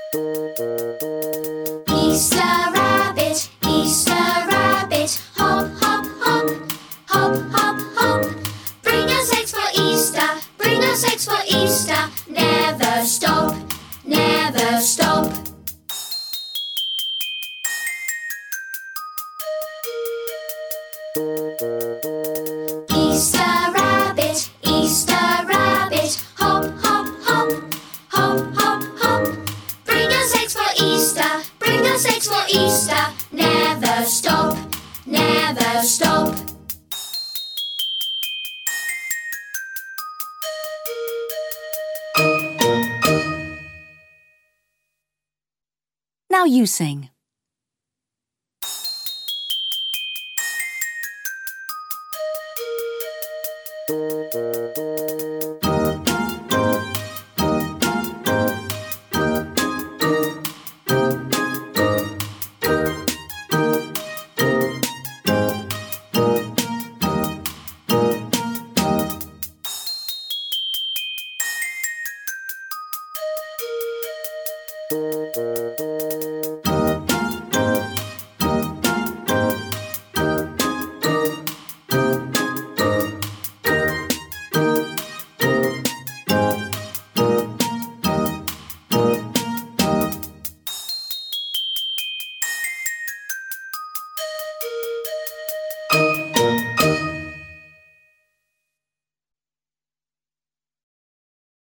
Easter rabbit, hop, hop, hop, hop, hop, hop. Bring us eggs for Easter, bring us eggs for Easter. Never stop, never stop. Easter rabbit, hop, hop, hop, hop, hop, hop. Bring us eggs for Easter, bring us eggs for Easter. Never stop, never stop. Now you sing.